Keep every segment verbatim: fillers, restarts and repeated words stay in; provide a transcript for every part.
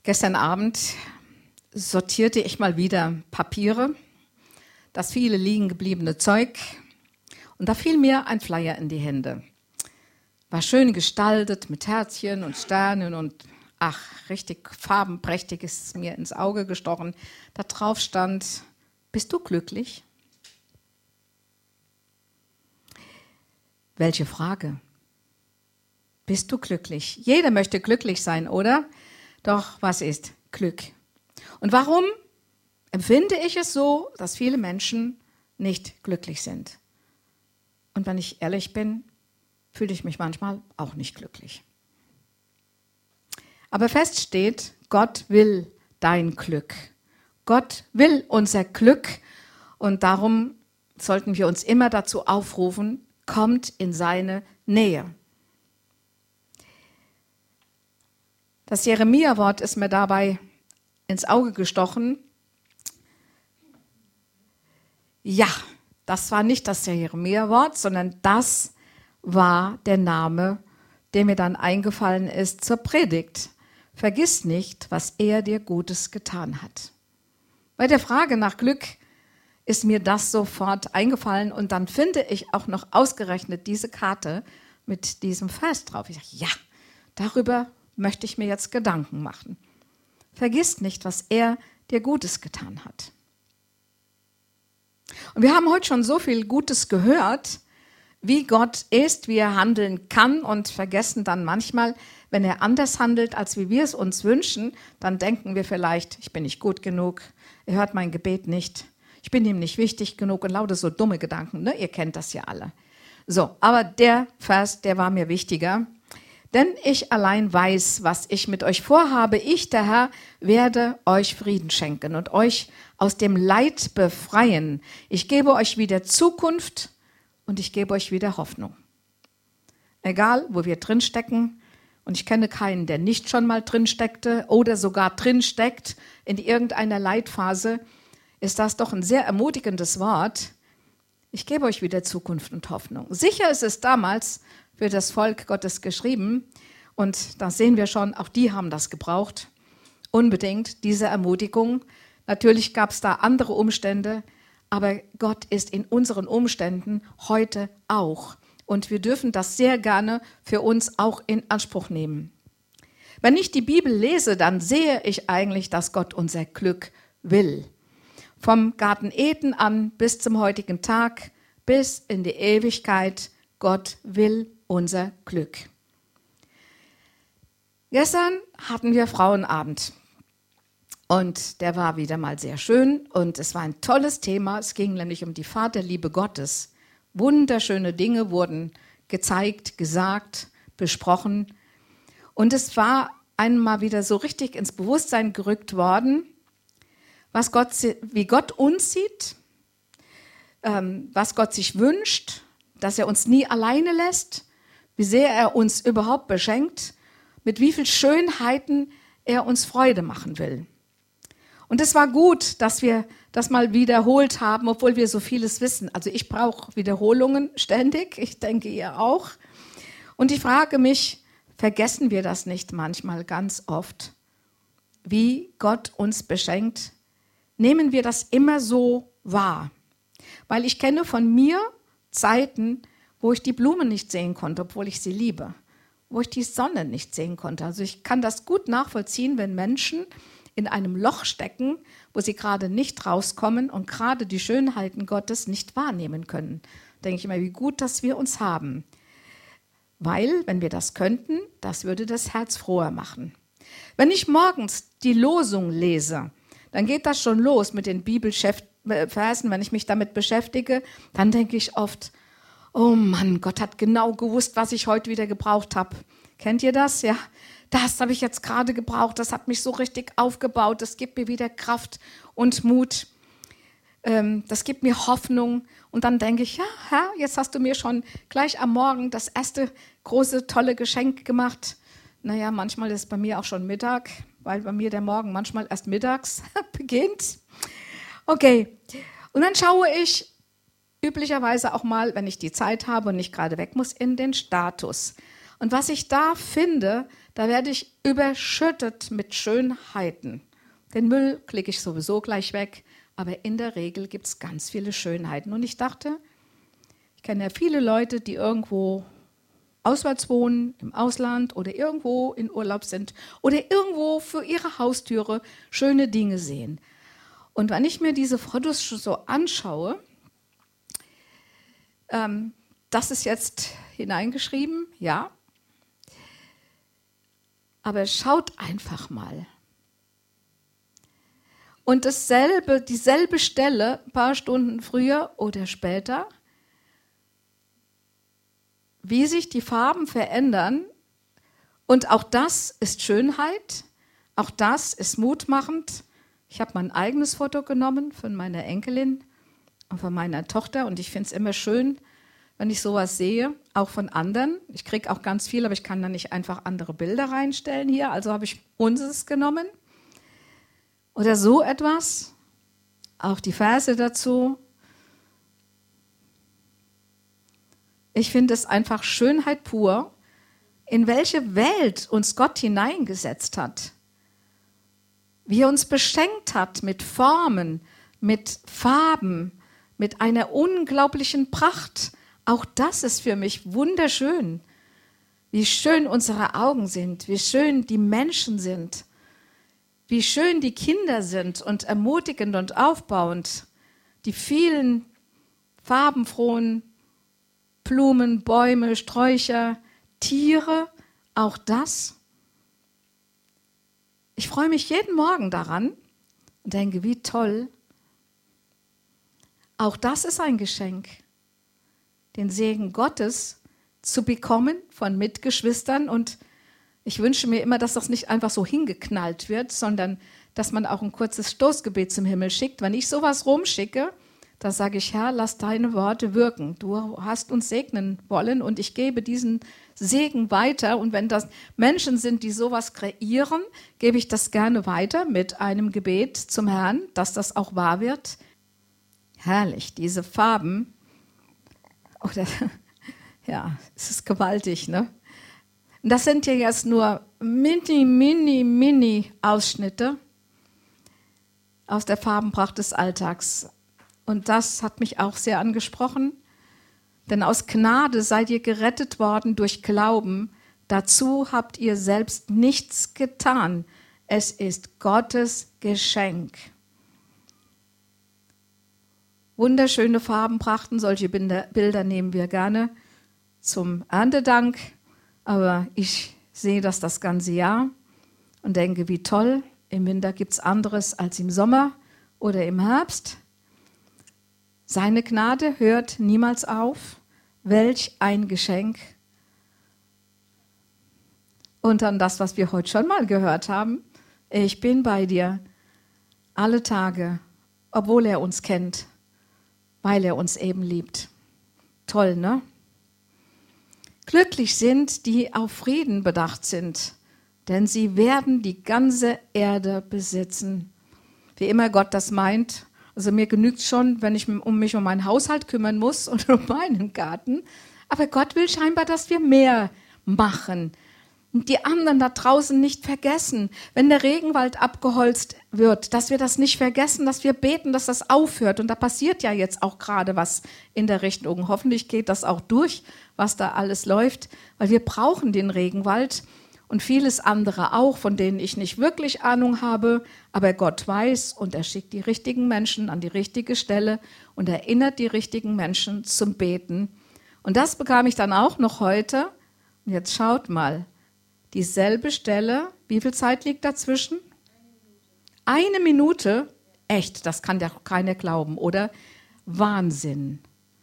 Gestern Abend sortierte ich mal wieder Papiere, das viele liegen gebliebene Zeug, und da fiel mir ein Flyer in die Hände. War schön gestaltet mit Herzchen und Sternen und ach, richtig farbenprächtig ist mir ins Auge gestochen. Da drauf stand: Bist du glücklich? Welche Frage? Bist du glücklich? Jeder möchte glücklich sein, oder? Doch was ist Glück? Und warum empfinde ich es so, dass viele Menschen nicht glücklich sind? Und wenn ich ehrlich bin, fühle ich mich manchmal auch nicht glücklich. Aber fest steht, Gott will dein Glück. Gott will unser Glück, und darum sollten wir uns immer dazu aufrufen, kommt in seine Nähe. Das Jeremia-Wort ist mir dabei ins Auge gestochen. Ja, das war nicht das Jeremia-Wort, sondern das war der Name, der mir dann eingefallen ist zur Predigt. Vergiss nicht, was er dir Gutes getan hat. Bei der Frage nach Glück ist mir das sofort eingefallen, und dann finde ich auch noch ausgerechnet diese Karte mit diesem Vers drauf. Ich sage, ja, darüber möchte ich mir jetzt Gedanken machen. Vergiss nicht, was er dir Gutes getan hat. Und wir haben heute schon so viel Gutes gehört, wie Gott ist, wie er handeln kann, und vergessen dann manchmal, wenn er anders handelt, als wie wir es uns wünschen, dann denken wir vielleicht, ich bin nicht gut genug, er hört mein Gebet nicht, ich bin ihm nicht wichtig genug, und lauter so dumme Gedanken, ne? Ihr kennt das ja alle. So, aber der Vers, der war mir wichtiger. Denn ich allein weiß, was ich mit euch vorhabe. Ich, der Herr, werde euch Frieden schenken und euch aus dem Leid befreien. Ich gebe euch wieder Zukunft und ich gebe euch wieder Hoffnung. Egal, wo wir drinstecken, und ich kenne keinen, der nicht schon mal drinsteckte oder sogar drinsteckt in irgendeiner Leidphase, ist das doch ein sehr ermutigendes Wort. Ich gebe euch wieder Zukunft und Hoffnung. Sicher ist es damals für das Volk Gottes geschrieben, und da sehen wir schon, auch die haben das gebraucht, unbedingt diese Ermutigung. Natürlich gab es da andere Umstände, aber Gott ist in unseren Umständen heute auch, und wir dürfen das sehr gerne für uns auch in Anspruch nehmen. Wenn ich die Bibel lese, dann sehe ich eigentlich, dass Gott unser Glück will. Vom Garten Eden an bis zum heutigen Tag, bis in die Ewigkeit, Gott will unser Glück. Gestern hatten wir Frauenabend, und der war wieder mal sehr schön, und es war ein tolles Thema. Es ging nämlich um die Vaterliebe Gottes. Wunderschöne Dinge wurden gezeigt, gesagt, besprochen, und es war einmal wieder so richtig ins Bewusstsein gerückt worden, was Gott, wie Gott uns sieht, ähm, was Gott sich wünscht, dass er uns nie alleine lässt, wie sehr er uns überhaupt beschenkt, mit wie viel Schönheiten er uns Freude machen will. Und es war gut, dass wir das mal wiederholt haben, obwohl wir so vieles wissen. Also ich brauche Wiederholungen ständig, ich denke ihr auch. Und ich frage mich, vergessen wir das nicht manchmal ganz oft, wie Gott uns beschenkt? Nehmen wir das immer so wahr? Weil ich kenne von mir Zeiten, wo ich die Blumen nicht sehen konnte, obwohl ich sie liebe, wo ich die Sonne nicht sehen konnte. Also ich kann das gut nachvollziehen, wenn Menschen in einem Loch stecken, wo sie gerade nicht rauskommen und gerade die Schönheiten Gottes nicht wahrnehmen können. Da denke ich immer, wie gut, dass wir uns haben. Weil, wenn wir das könnten, das würde das Herz froher machen. Wenn ich morgens die Losung lese, dann geht das schon los mit den Bibelversen. Wenn ich mich damit beschäftige, dann denke ich oft, oh Mann, Gott hat genau gewusst, was ich heute wieder gebraucht habe. Kennt ihr das? Ja, das habe ich jetzt gerade gebraucht. Das hat mich so richtig aufgebaut. Das gibt mir wieder Kraft und Mut. Das gibt mir Hoffnung. Und dann denke ich, ja, Herr, jetzt hast du mir schon gleich am Morgen das erste große, tolle Geschenk gemacht. Naja, manchmal ist es bei mir auch schon Mittag, weil bei mir der Morgen manchmal erst mittags beginnt. Okay, und dann schaue ich üblicherweise auch mal, wenn ich die Zeit habe und nicht gerade weg muss, in den Status. Und was ich da finde, da werde ich überschüttet mit Schönheiten. Den Müll klicke ich sowieso gleich weg, aber in der Regel gibt es ganz viele Schönheiten. Und ich dachte, ich kenne ja viele Leute, die irgendwo auswärts wohnen, im Ausland oder irgendwo in Urlaub sind oder irgendwo für ihre Haustüre schöne Dinge sehen. Und wenn ich mir diese Fotos so anschaue, ähm, das ist jetzt hineingeschrieben, ja, aber schaut einfach mal. Und dasselbe, dieselbe Stelle, ein paar Stunden früher oder später, wie sich die Farben verändern. Und auch das ist Schönheit, auch das ist mutmachend. Ich habe mein eigenes Foto genommen von meiner Enkelin und von meiner Tochter. Und ich finde es immer schön, wenn ich sowas sehe, auch von anderen. Ich kriege auch ganz viel, aber ich kann da nicht einfach andere Bilder reinstellen hier. Also habe ich unseres genommen. Oder so etwas, auch die Verse dazu. Ich finde es einfach Schönheit pur, in welche Welt uns Gott hineingesetzt hat. Wie er uns beschenkt hat mit Formen, mit Farben, mit einer unglaublichen Pracht. Auch das ist für mich wunderschön. Wie schön unsere Augen sind, wie schön die Menschen sind. Wie schön die Kinder sind und ermutigend und aufbauend. Die vielen farbenfrohen Blumen, Bäume, Sträucher, Tiere, auch das. Ich freue mich jeden Morgen daran und denke, wie toll. Auch das ist ein Geschenk, den Segen Gottes zu bekommen von Mitgeschwistern. Und ich wünsche mir immer, dass das nicht einfach so hingeknallt wird, sondern dass man auch ein kurzes Stoßgebet zum Himmel schickt. Wenn ich sowas rumschicke, da sage ich, Herr, lass deine Worte wirken. Du hast uns segnen wollen und ich gebe diesen Segen weiter. Und wenn das Menschen sind, die sowas kreieren, gebe ich das gerne weiter mit einem Gebet zum Herrn, dass das auch wahr wird. Herrlich, diese Farben. Oder, ja, es ist gewaltig, ne? Und das sind ja jetzt nur mini, mini, mini Ausschnitte aus der Farbenpracht des Alltags. Und das hat mich auch sehr angesprochen, denn aus Gnade seid ihr gerettet worden durch Glauben. Dazu habt ihr selbst nichts getan. Es ist Gottes Geschenk. Wunderschöne Farbenprachten, solche Bilder nehmen wir gerne zum Erntedank. Aber ich sehe das das ganze Jahr und denke, wie toll. Im Winter gibt es anderes als im Sommer oder im Herbst. Seine Gnade hört niemals auf. Welch ein Geschenk. Und dann das, was wir heute schon mal gehört haben. Ich bin bei dir alle Tage, obwohl er uns kennt, weil er uns eben liebt. Toll, ne? Glücklich sind, die auf Frieden bedacht sind, denn sie werden die ganze Erde besitzen. Wie immer Gott das meint. Also mir genügt es schon, wenn ich um mich um meinen Haushalt kümmern muss und um meinen Garten. Aber Gott will scheinbar, dass wir mehr machen. Und die anderen da draußen nicht vergessen. Wenn der Regenwald abgeholzt wird, dass wir das nicht vergessen, dass wir beten, dass das aufhört. Und da passiert ja jetzt auch gerade was in der Richtung. Hoffentlich geht das auch durch, was da alles läuft. Weil wir brauchen den Regenwald. Und vieles andere auch, von denen ich nicht wirklich Ahnung habe, aber Gott weiß und er schickt die richtigen Menschen an die richtige Stelle und erinnert die richtigen Menschen zum Beten. Und das bekam ich dann auch noch heute. Und jetzt schaut mal, dieselbe Stelle, wie viel Zeit liegt dazwischen? Eine Minute. Echt, das kann ja keiner glauben, oder? Wahnsinn.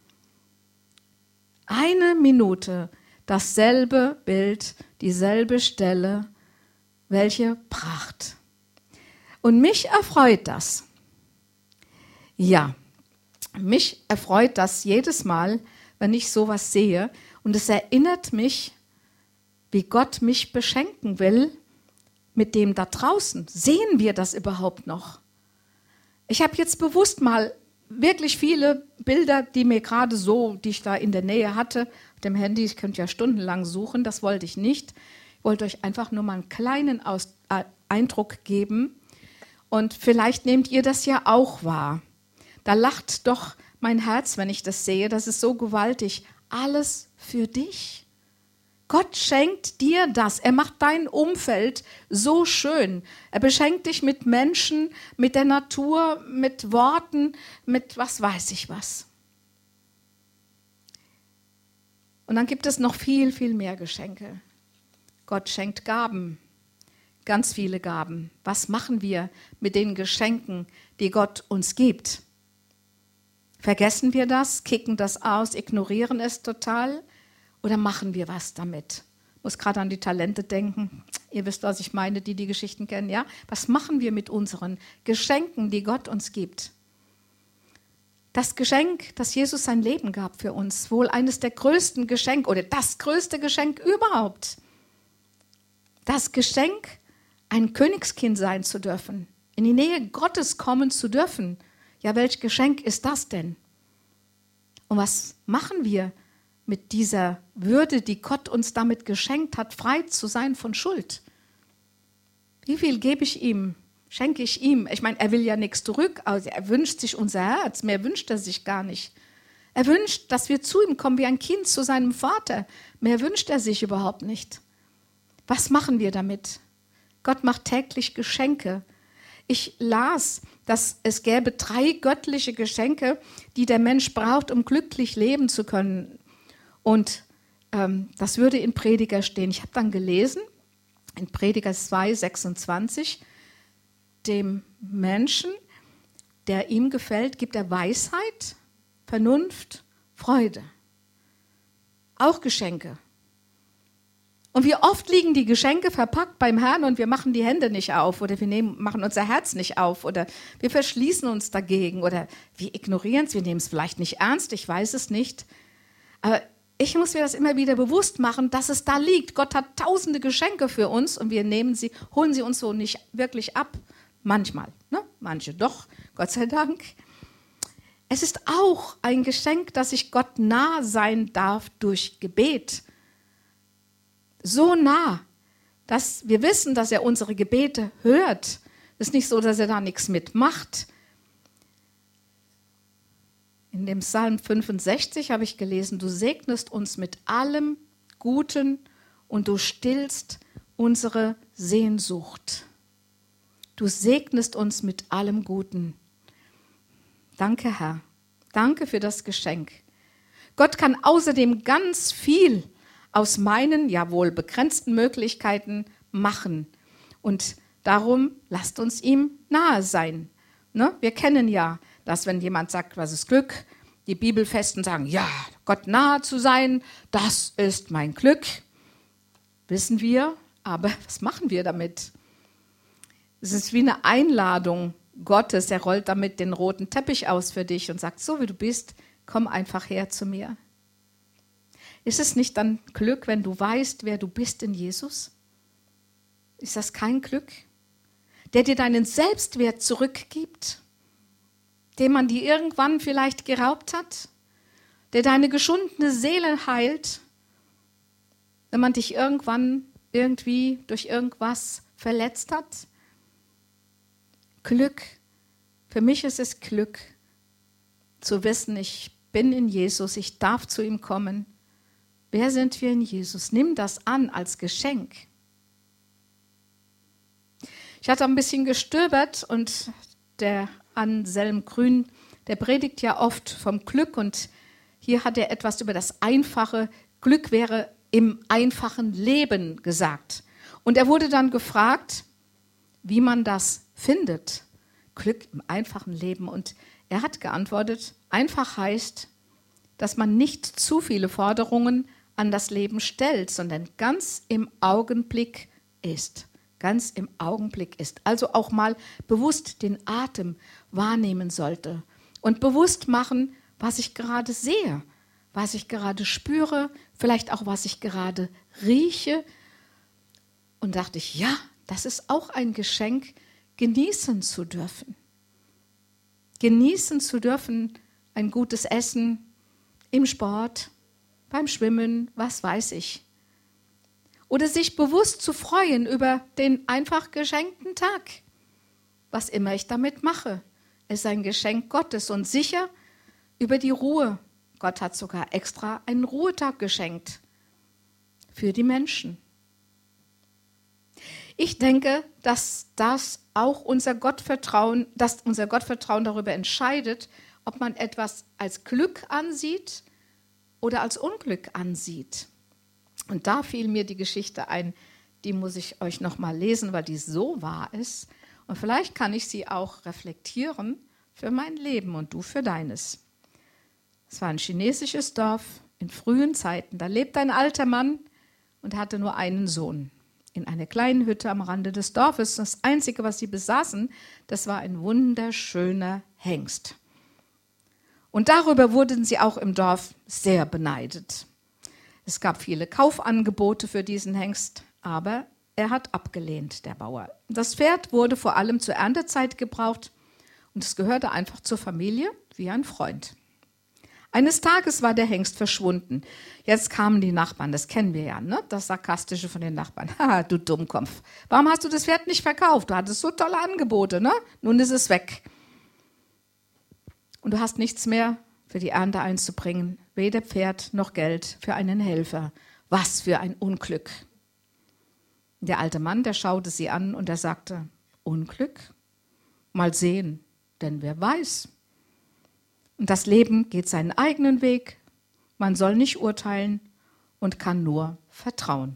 Eine Minute. Dasselbe Bild, dieselbe Stelle, welche Pracht. Und mich erfreut das. Ja, mich erfreut das jedes Mal, wenn ich sowas sehe. Und es erinnert mich, wie Gott mich beschenken will mit dem da draußen. Sehen wir das überhaupt noch? Ich habe jetzt bewusst mal wirklich viele Bilder, die mir gerade so, die ich da in der Nähe hatte, auf dem Handy, ich könnte ja stundenlang suchen, das wollte ich nicht. Ich wollte euch einfach nur mal einen kleinen Aus- äh, Eindruck geben. Und vielleicht nehmt ihr das ja auch wahr. Da lacht doch mein Herz, wenn ich das sehe. Das ist so gewaltig. Alles für dich. Gott schenkt dir das. Er macht dein Umfeld so schön. Er beschenkt dich mit Menschen, mit der Natur, mit Worten, mit was weiß ich was. Und dann gibt es noch viel, viel mehr Geschenke. Gott schenkt Gaben, ganz viele Gaben. Was machen wir mit den Geschenken, die Gott uns gibt? Vergessen wir das, kicken das aus, ignorieren es total? Oder machen wir was damit? Ich muss gerade an die Talente denken. Ihr wisst, was ich meine, die die Geschichten kennen, ja? Was machen wir mit unseren Geschenken, die Gott uns gibt? Das Geschenk, dass Jesus sein Leben gab für uns, wohl eines der größten Geschenke oder das größte Geschenk überhaupt. Das Geschenk, ein Königskind sein zu dürfen, in die Nähe Gottes kommen zu dürfen. Ja, welch Geschenk ist das denn? Und was machen wir mit dieser Würde, die Gott uns damit geschenkt hat, frei zu sein von Schuld? Wie viel gebe ich ihm, schenke ich ihm? Ich meine, er will ja nichts zurück, also er wünscht sich unser Herz, mehr wünscht er sich gar nicht. Er wünscht, dass wir zu ihm kommen wie ein Kind zu seinem Vater. Mehr wünscht er sich überhaupt nicht. Was machen wir damit? Gott macht täglich Geschenke. Ich las, dass es gäbe drei göttliche Geschenke, die der Mensch braucht, um glücklich leben zu können. Und ähm, das würde in Prediger stehen. Ich habe dann gelesen, in Prediger zwei, sechsundzwanzig, dem Menschen, der ihm gefällt, gibt er Weisheit, Vernunft, Freude. Auch Geschenke. Und wie oft liegen die Geschenke verpackt beim Herrn und wir machen die Hände nicht auf oder wir nehmen, machen unser Herz nicht auf oder wir verschließen uns dagegen oder wir ignorieren es, wir nehmen es vielleicht nicht ernst, ich weiß es nicht. Aber ich muss mir das immer wieder bewusst machen, dass es da liegt. Gott hat tausende Geschenke für uns und wir nehmen sie, holen sie uns so nicht wirklich ab. Manchmal, ne? Manche doch, Gott sei Dank. Es ist auch ein Geschenk, dass ich Gott nah sein darf durch Gebet. So nah, dass wir wissen, dass er unsere Gebete hört. Es ist nicht so, dass er da nichts mitmacht. In dem Psalm fünfundsechzig habe ich gelesen, du segnest uns mit allem Guten und du stillst unsere Sehnsucht. Du segnest uns mit allem Guten. Danke, Herr. Danke für das Geschenk. Gott kann außerdem ganz viel aus meinen, ja wohl begrenzten Möglichkeiten machen. Und darum lasst uns ihm nahe sein. Ne? Wir kennen ja, dass wenn jemand sagt, was ist Glück, die Bibelfesten sagen, ja, Gott nahe zu sein, das ist mein Glück. Wissen wir, aber was machen wir damit? Es ist wie eine Einladung Gottes, er rollt damit den roten Teppich aus für dich und sagt, so wie du bist, komm einfach her zu mir. Ist es nicht dann Glück, wenn du weißt, wer du bist in Jesus? Ist das kein Glück? Der dir deinen Selbstwert zurückgibt, den man dir irgendwann vielleicht geraubt hat, der deine geschundene Seele heilt, wenn man dich irgendwann irgendwie durch irgendwas verletzt hat. Glück, für mich ist es Glück, zu wissen, ich bin in Jesus, ich darf zu ihm kommen. Wer sind wir in Jesus? Nimm das an als Geschenk. Ich hatte ein bisschen gestöbert und der Anselm Grün, der predigt ja oft vom Glück und hier hat er etwas über das einfache Glück wäre im einfachen Leben gesagt. Und er wurde dann gefragt, wie man das findet. Glück im einfachen Leben. Und er hat geantwortet, einfach heißt, dass man nicht zu viele Forderungen an das Leben stellt, sondern ganz im Augenblick ist. Ganz im Augenblick ist. Also auch mal bewusst den Atem wahrnehmen sollte und bewusst machen, was ich gerade sehe, was ich gerade spüre, vielleicht auch, was ich gerade rieche. Und dachte ich, ja, das ist auch ein Geschenk, genießen zu dürfen. Genießen zu dürfen, ein gutes Essen im Sport, beim Schwimmen, was weiß ich. Oder sich bewusst zu freuen über den einfach geschenkten Tag. Was immer ich damit mache, ist ein Geschenk Gottes und sicher über die Ruhe. Gott hat sogar extra einen Ruhetag geschenkt für die Menschen. Ich denke, dass das auch unser Gottvertrauen, dass unser Gottvertrauen darüber entscheidet, ob man etwas als Glück ansieht oder als Unglück ansieht. Und da fiel mir die Geschichte ein, die muss ich euch noch mal lesen, weil die so wahr ist. Und vielleicht kann ich sie auch reflektieren für mein Leben und du für deines. Es war ein chinesisches Dorf in frühen Zeiten. Da lebte ein alter Mann und hatte nur einen Sohn. In einer kleinen Hütte am Rande des Dorfes. Das Einzige, was sie besaßen, das war ein wunderschöner Hengst. Und darüber wurden sie auch im Dorf sehr beneidet. Es gab viele Kaufangebote für diesen Hengst, aber er hat abgelehnt, der Bauer. Das Pferd wurde vor allem zur Erntezeit gebraucht und es gehörte einfach zur Familie wie ein Freund. Eines Tages war der Hengst verschwunden. Jetzt kamen die Nachbarn, das kennen wir ja, ne? Das Sarkastische von den Nachbarn. Haha, du Dummkopf. Warum hast du das Pferd nicht verkauft? Du hattest so tolle Angebote, ne? Nun ist es weg. Und du hast nichts mehr für die Ernte einzubringen. Weder Pferd noch Geld für einen Helfer. Was für ein Unglück. Der alte Mann, der schaute sie an und er sagte, Unglück? Mal sehen, denn wer weiß. Und das Leben geht seinen eigenen Weg. Man soll nicht urteilen und kann nur vertrauen.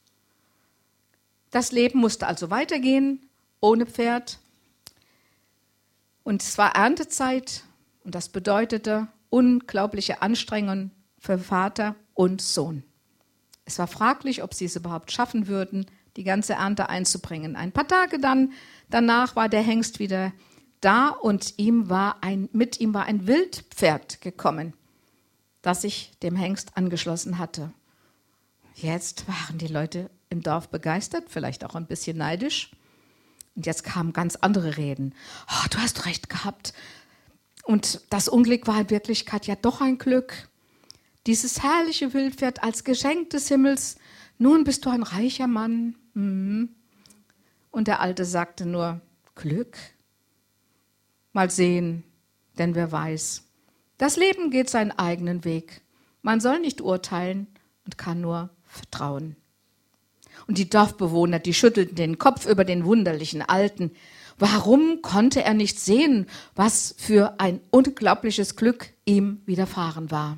Das Leben musste also weitergehen, ohne Pferd. Und es war Erntezeit und das bedeutete unglaubliche Anstrengungen für Vater und Sohn. Es war fraglich, ob sie es überhaupt schaffen würden, die ganze Ernte einzubringen. Ein paar Tage dann, danach war der Hengst wieder da und ihm war ein, mit ihm war ein Wildpferd gekommen, das sich dem Hengst angeschlossen hatte. Jetzt waren die Leute im Dorf begeistert, vielleicht auch ein bisschen neidisch. Und jetzt kamen ganz andere Reden. Oh, du hast recht gehabt. Und das Unglück war in Wirklichkeit ja doch ein Glück. Dieses herrliche Wildpferd als Geschenk des Himmels. Nun bist du ein reicher Mann. Mhm. Und der Alte sagte nur, Glück? Mal sehen, denn wer weiß. Das Leben geht seinen eigenen Weg. Man soll nicht urteilen und kann nur vertrauen. Und die Dorfbewohner, die schüttelten den Kopf über den wunderlichen Alten. Warum konnte er nicht sehen, was für ein unglaubliches Glück ihm widerfahren war?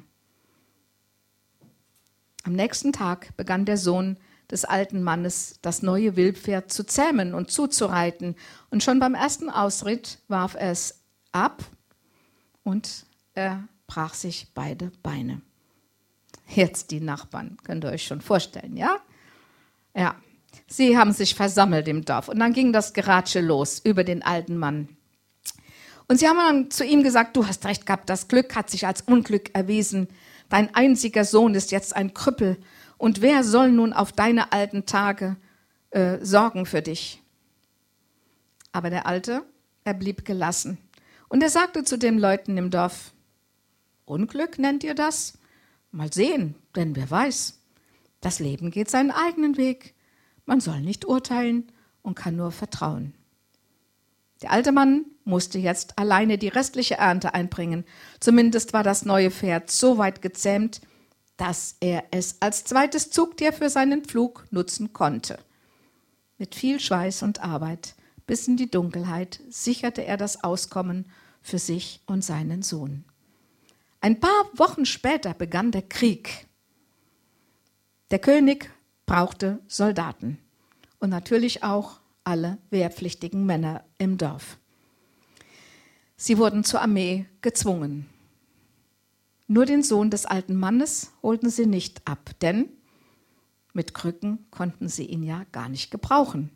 Am nächsten Tag begann der Sohn des alten Mannes, das neue Wildpferd zu zähmen und zuzureiten. Und schon beim ersten Ausritt warf er es ab und er brach sich beide Beine. Jetzt die Nachbarn, könnt ihr euch schon vorstellen, ja? Ja, sie haben sich versammelt im Dorf und dann ging das Geratsche los über den alten Mann. Und sie haben dann zu ihm gesagt, du hast recht gehabt, das Glück hat sich als Unglück erwiesen. Dein einziger Sohn ist jetzt ein Krüppel. Und wer soll nun auf deine alten Tage äh, sorgen für dich? Aber der Alte, er blieb gelassen. Und er sagte zu den Leuten im Dorf, Unglück nennt ihr das? Mal sehen, denn wer weiß. Das Leben geht seinen eigenen Weg. Man soll nicht urteilen und kann nur vertrauen. Der alte Mann musste jetzt alleine die restliche Ernte einbringen. Zumindest war das neue Pferd so weit gezähmt, dass er es als zweites Zugtier für seinen Pflug nutzen konnte. Mit viel Schweiß und Arbeit bis in die Dunkelheit sicherte er das Auskommen für sich und seinen Sohn. Ein paar Wochen später begann der Krieg. Der König brauchte Soldaten und natürlich auch alle wehrpflichtigen Männer im Dorf. Sie wurden zur Armee gezwungen. Nur den Sohn des alten Mannes holten sie nicht ab, denn mit Krücken konnten sie ihn ja gar nicht gebrauchen.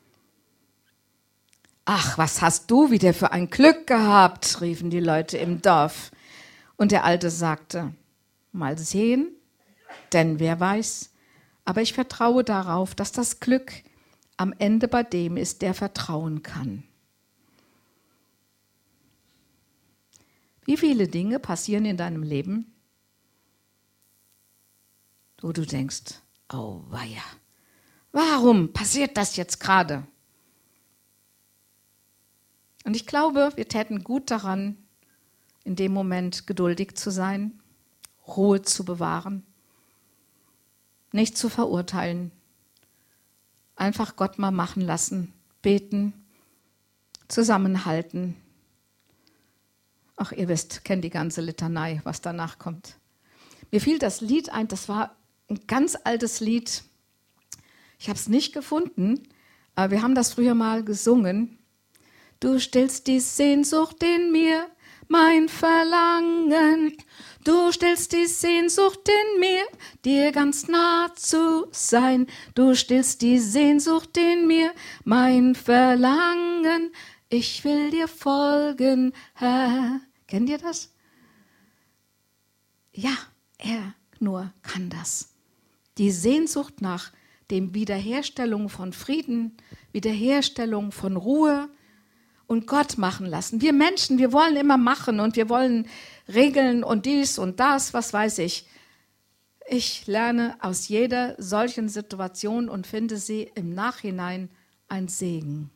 Ach, was hast du wieder für ein Glück gehabt, riefen die Leute im Dorf. Und der Alte sagte, mal sehen, denn wer weiß, aber ich vertraue darauf, dass das Glück am Ende bei dem ist, der vertrauen kann. Wie viele Dinge passieren in deinem Leben, wo du denkst, oh weia, Warum passiert das jetzt gerade? Und ich glaube, wir täten gut daran, in dem Moment geduldig zu sein, Ruhe zu bewahren, nicht zu verurteilen, einfach Gott mal machen lassen, beten, zusammenhalten. Ach, ihr wisst, kennt die ganze Litanei, was danach kommt. Mir fiel das Lied ein, das war ein ganz altes Lied. Ich habe es nicht gefunden, aber wir haben das früher mal gesungen. Du stillst die Sehnsucht in mir, mein Verlangen. Du stillst die Sehnsucht in mir, dir ganz nah zu sein. Du stillst die Sehnsucht in mir, mein Verlangen. Ich will dir folgen, Herr. Kennt ihr das? Ja, er nur kann das. Die Sehnsucht nach dem Wiederherstellung von Frieden, Wiederherstellung von Ruhe und Gott machen lassen. Wir Menschen, wir wollen immer machen und wir wollen regeln und dies und das, was weiß ich. Ich lerne aus jeder solchen Situation und finde sie im Nachhinein ein Segen.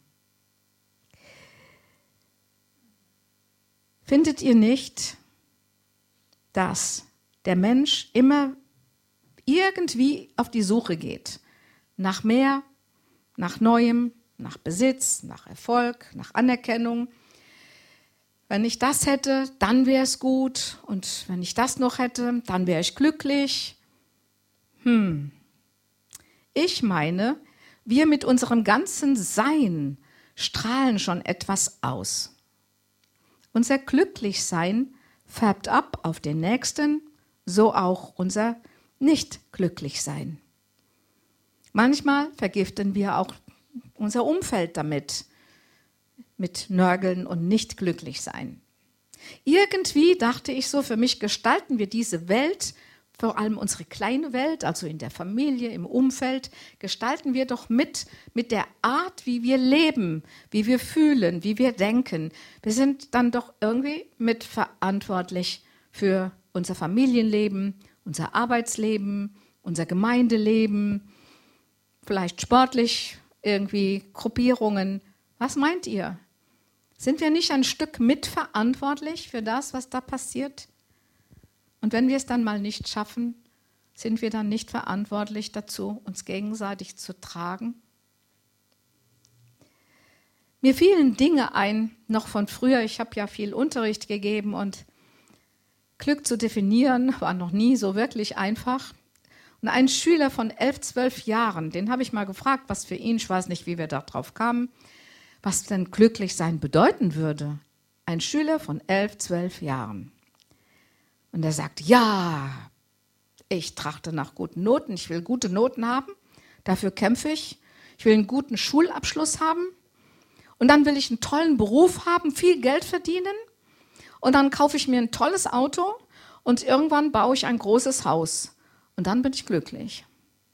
Findet ihr nicht, dass der Mensch immer irgendwie auf die Suche geht? Nach mehr, nach Neuem, nach Besitz, nach Erfolg, nach Anerkennung. Wenn ich das hätte, dann wäre es gut. Und wenn ich das noch hätte, dann wäre ich glücklich. Hm. Ich meine, wir mit unserem ganzen Sein strahlen schon etwas aus. Unser Glücklichsein färbt ab auf den Nächsten, so auch unser Nicht-Glücklichsein. Manchmal vergiften wir auch unser Umfeld damit, mit Nörgeln und nicht glücklich sein. Irgendwie dachte ich so, für mich gestalten wir diese Welt, vor allem unsere kleine Welt, also in der Familie, im Umfeld, gestalten wir doch mit, mit der Art, wie wir leben, wie wir fühlen, wie wir denken. Wir sind dann doch irgendwie mitverantwortlich für unser Familienleben, unser Arbeitsleben, unser Gemeindeleben, vielleicht sportlich, irgendwie Gruppierungen. Was meint ihr? Sind wir nicht ein Stück mitverantwortlich für das, was da passiert? Und wenn wir es dann mal nicht schaffen, sind wir dann nicht verantwortlich dazu, uns gegenseitig zu tragen? Mir fielen Dinge ein, noch von früher. Ich habe ja viel Unterricht gegeben und Glück zu definieren war noch nie so wirklich einfach. Und ein Schüler von elf, zwölf Jahren, den habe ich mal gefragt, was für ihn, ich weiß nicht, wie wir da drauf kamen, was denn glücklich sein bedeuten würde. Ein Schüler von elf, zwölf Jahren. Und er sagt, ja, ich trachte nach guten Noten, ich will gute Noten haben, dafür kämpfe ich, ich will einen guten Schulabschluss haben und dann will ich einen tollen Beruf haben, viel Geld verdienen und dann kaufe ich mir ein tolles Auto und irgendwann baue ich ein großes Haus und dann bin ich glücklich.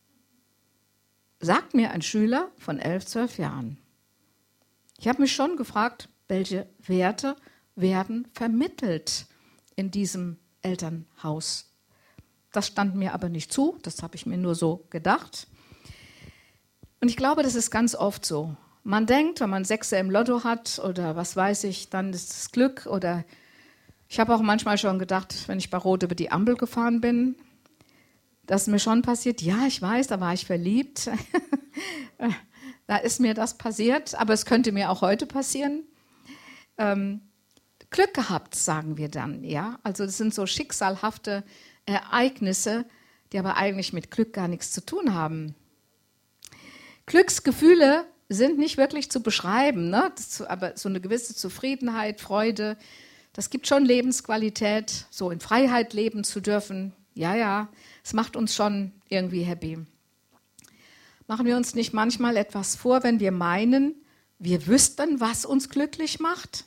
Sagt mir ein Schüler von elf, zwölf Jahren. Ich habe mich schon gefragt, welche Werte werden vermittelt in diesem Elternhaus. Das stand mir aber nicht zu, das habe ich mir nur so gedacht. Und ich glaube, das ist ganz oft so. Man denkt, wenn man Sechser im Lotto hat oder was weiß ich, dann ist es Glück. Oder ich habe auch manchmal schon gedacht, wenn ich bei Rot über die Ampel gefahren bin, dass mir schon passiert, ja, ich weiß, da war ich verliebt. Da ist mir das passiert, aber es könnte mir auch heute passieren. Ähm, Glück gehabt, sagen wir dann, ja. Also das sind so schicksalhafte Ereignisse, die aber eigentlich mit Glück gar nichts zu tun haben. Glücksgefühle sind nicht wirklich zu beschreiben, ne? Das, aber so eine gewisse Zufriedenheit, Freude, das gibt schon Lebensqualität, so in Freiheit leben zu dürfen. Ja, ja, es macht uns schon irgendwie happy. Machen wir uns nicht manchmal etwas vor, wenn wir meinen, wir wüssten, was uns glücklich macht?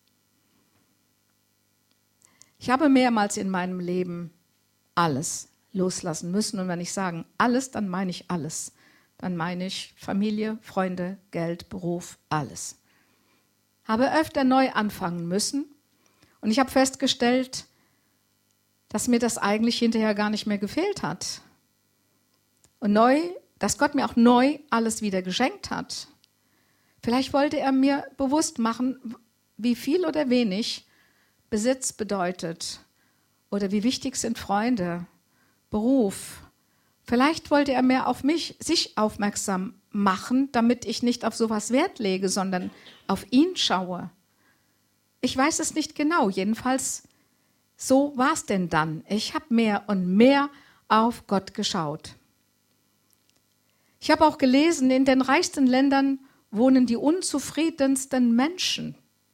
Ich habe mehrmals in meinem Leben alles loslassen müssen. Und wenn ich sage alles, dann meine ich alles. Dann meine ich Familie, Freunde, Geld, Beruf, alles. Habe öfter neu anfangen müssen. Und ich habe festgestellt, dass mir das eigentlich hinterher gar nicht mehr gefehlt hat. Und neu dass Gott mir auch neu alles wieder geschenkt hat. Vielleicht wollte er mir bewusst machen, wie viel oder wenig Besitz bedeutet oder wie wichtig sind Freunde, Beruf. Vielleicht wollte er mehr auf mich, sich aufmerksam machen, damit ich nicht auf sowas Wert lege, sondern auf ihn schaue. Ich weiß es nicht genau, jedenfalls so war es denn dann. Ich habe mehr und mehr auf Gott geschaut. Ich habe auch gelesen, in den reichsten Ländern wohnen die unzufriedensten Menschen.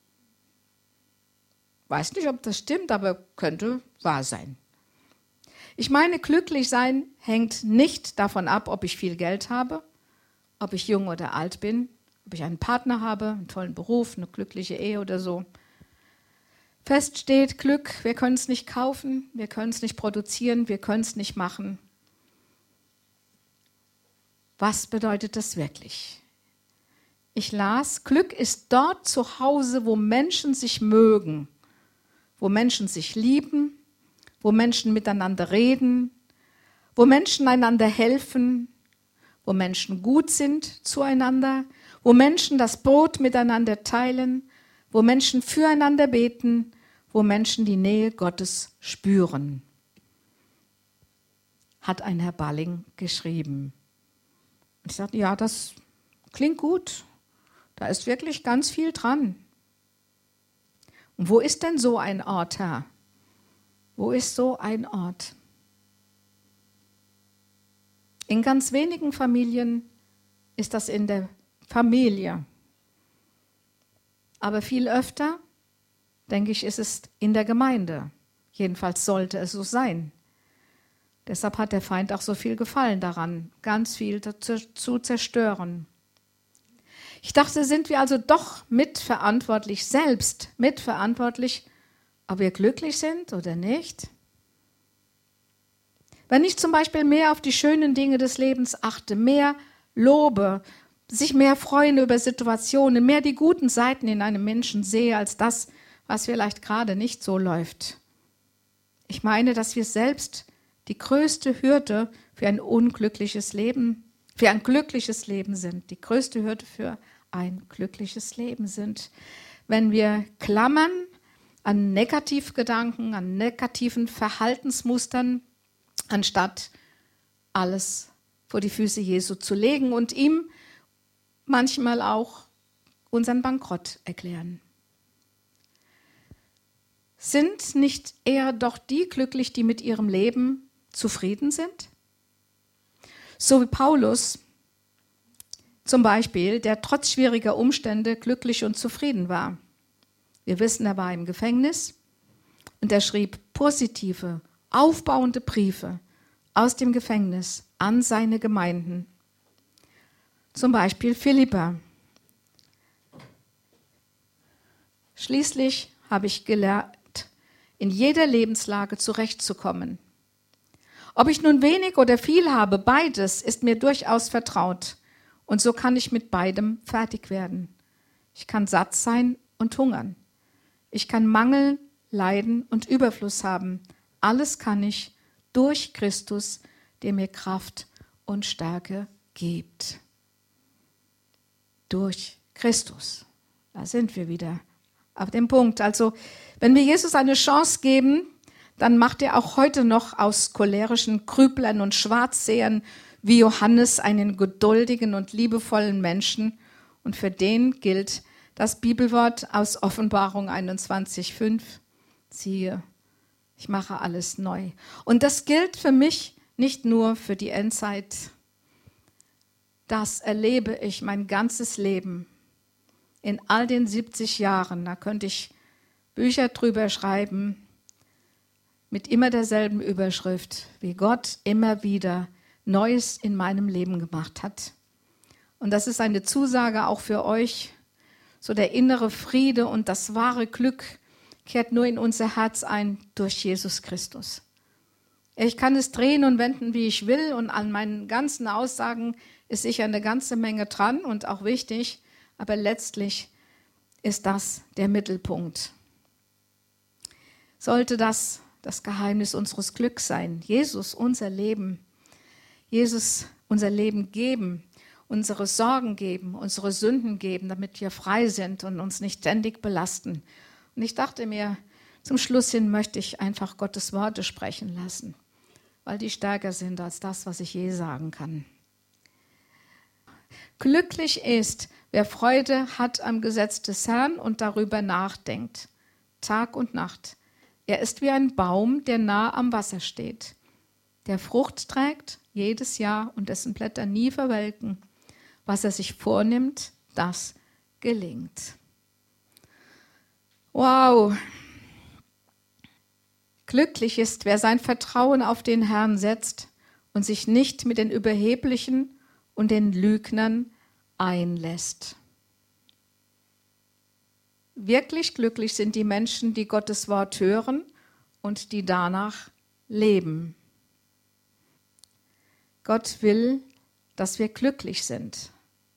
Weiß nicht, ob das stimmt, aber könnte wahr sein. Ich meine, glücklich sein hängt nicht davon ab, ob ich viel Geld habe, ob ich jung oder alt bin, ob ich einen Partner habe, einen tollen Beruf, eine glückliche Ehe oder so. Fest steht, Glück, wir können es nicht kaufen, wir können es nicht produzieren, wir können es nicht machen. Was bedeutet das wirklich? Ich las, Glück ist dort zu Hause, wo Menschen sich mögen, wo Menschen sich lieben, wo Menschen miteinander reden, wo Menschen einander helfen, wo Menschen gut sind zueinander, wo Menschen das Brot miteinander teilen, wo Menschen füreinander beten, wo Menschen die Nähe Gottes spüren, hat ein Herr Balling geschrieben. Und ich sagte, ja, das klingt gut, da ist wirklich ganz viel dran. Und wo ist denn so ein Ort, Herr? Wo ist so ein Ort? In ganz wenigen Familien ist das in der Familie. Aber viel öfter, denke ich, ist es in der Gemeinde. Jedenfalls sollte es so sein. Deshalb hat der Feind auch so viel Gefallen daran, ganz viel zu zerstören. Ich dachte, sind wir also doch mitverantwortlich, selbst mitverantwortlich, ob wir glücklich sind oder nicht? Wenn ich zum Beispiel mehr auf die schönen Dinge des Lebens achte, mehr lobe, sich mehr freuen über Situationen, mehr die guten Seiten in einem Menschen sehe, als das, was vielleicht gerade nicht so läuft. Ich meine, dass wir selbst die größte Hürde für ein unglückliches Leben, für ein glückliches Leben sind. Die größte Hürde für ein glückliches Leben sind. Wenn wir klammern an Negativgedanken, an negativen Verhaltensmustern, anstatt alles vor die Füße Jesu zu legen und ihm manchmal auch unseren Bankrott erklären. Sind nicht eher doch die glücklich, die mit ihrem Leben zufrieden sind? So wie Paulus zum Beispiel, der trotz schwieriger Umstände glücklich und zufrieden war. Wir wissen, er war im Gefängnis und er schrieb positive, aufbauende Briefe aus dem Gefängnis an seine Gemeinden. Zum Beispiel Philipper. Schließlich habe ich gelernt, in jeder Lebenslage zurechtzukommen. Ob ich nun wenig oder viel habe, beides ist mir durchaus vertraut. Und so kann ich mit beidem fertig werden. Ich kann satt sein und hungern. Ich kann Mangel, Leiden und Überfluss haben. Alles kann ich durch Christus, der mir Kraft und Stärke gibt. Durch Christus. Da sind wir wieder auf dem Punkt. Also, wenn wir Jesus eine Chance geben, dann macht er auch heute noch aus cholerischen Grüblern und Schwarzsehern wie Johannes einen geduldigen und liebevollen Menschen. Und für den gilt das Bibelwort aus Offenbarung einundzwanzig fünf. Siehe, ich mache alles neu. Und das gilt für mich nicht nur für die Endzeit. Das erlebe ich mein ganzes Leben. In all den siebzig Jahren, da könnte ich Bücher drüber schreiben, mit immer derselben Überschrift, wie Gott immer wieder Neues in meinem Leben gemacht hat. Und das ist eine Zusage auch für euch. So der innere Friede und das wahre Glück kehrt nur in unser Herz ein durch Jesus Christus. Ich kann es drehen und wenden, wie ich will, und an meinen ganzen Aussagen ist sicher eine ganze Menge dran und auch wichtig, aber letztlich ist das der Mittelpunkt. Sollte das das Geheimnis unseres Glücks sein, Jesus, unser Leben. Jesus unser Leben geben, unsere Sorgen geben, unsere Sünden geben, damit wir frei sind und uns nicht ständig belasten. Und ich dachte mir, zum Schluss hin möchte ich einfach Gottes Worte sprechen lassen, weil die stärker sind als das, was ich je sagen kann. Glücklich ist, wer Freude hat am Gesetz des Herrn und darüber nachdenkt, Tag und Nacht. Er ist wie ein Baum, der nah am Wasser steht, der Frucht trägt jedes Jahr und dessen Blätter nie verwelken. Was er sich vornimmt, das gelingt. Wow! Glücklich ist, wer sein Vertrauen auf den Herrn setzt und sich nicht mit den Überheblichen und den Lügnern einlässt. Wirklich glücklich sind die Menschen, die Gottes Wort hören und die danach leben. Gott will, dass wir glücklich sind.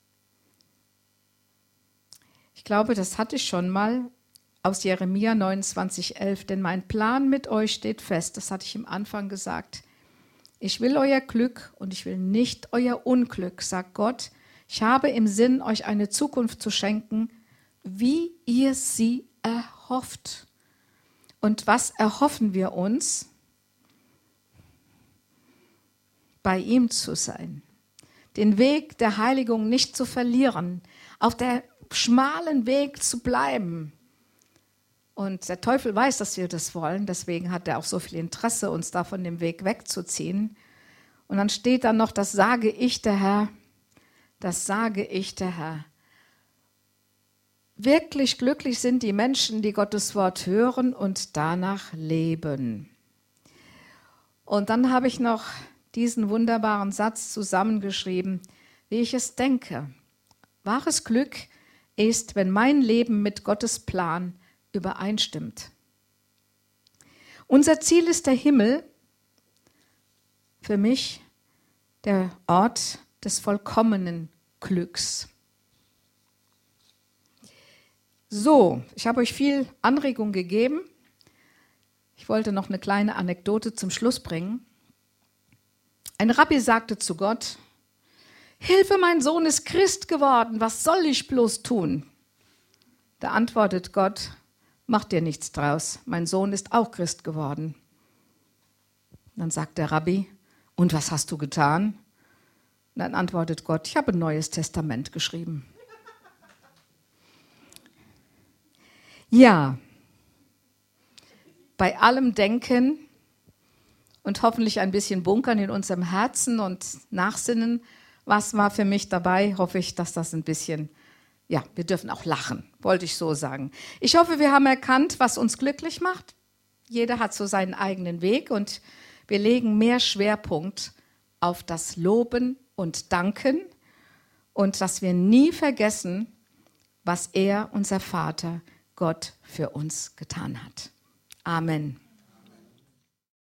Ich glaube, das hatte ich schon mal aus Jeremia neunundzwanzig, elf, denn mein Plan mit euch steht fest, das hatte ich am Anfang gesagt. Ich will euer Glück und ich will nicht euer Unglück, sagt Gott. Ich habe im Sinn, euch eine Zukunft zu schenken, wie ihr sie erhofft. Und was erhoffen wir uns? Bei ihm zu sein, den Weg der Heiligung nicht zu verlieren, auf der schmalen Weg zu bleiben. Und der Teufel weiß, dass wir das wollen, deswegen hat er auch so viel Interesse, uns da von dem Weg wegzuziehen. Und dann steht da noch, das sage ich der Herr, das sage ich der Herr. Wirklich glücklich sind die Menschen, die Gottes Wort hören und danach leben. Und dann habe ich noch diesen wunderbaren Satz zusammengeschrieben, wie ich es denke. Wahres Glück ist, wenn mein Leben mit Gottes Plan übereinstimmt. Unser Ziel ist der Himmel, für mich der Ort des vollkommenen Glücks. So, ich habe euch viel Anregung gegeben. Ich wollte noch eine kleine Anekdote zum Schluss bringen. Ein Rabbi sagte zu Gott, Hilfe, mein Sohn ist Christ geworden, was soll ich bloß tun? Da antwortet Gott, mach dir nichts draus, mein Sohn ist auch Christ geworden. Dann sagt der Rabbi, und was hast du getan? Und dann antwortet Gott, ich habe ein neues Testament geschrieben. Ja, bei allem Denken und hoffentlich ein bisschen Bunkern in unserem Herzen und Nachsinnen, was war für mich dabei, hoffe ich, dass das ein bisschen, ja, wir dürfen auch lachen, wollte ich so sagen. Ich hoffe, wir haben erkannt, was uns glücklich macht. Jeder hat so seinen eigenen Weg und wir legen mehr Schwerpunkt auf das Loben und Danken und dass wir nie vergessen, was er, unser Vater, Gott für uns getan hat. Amen.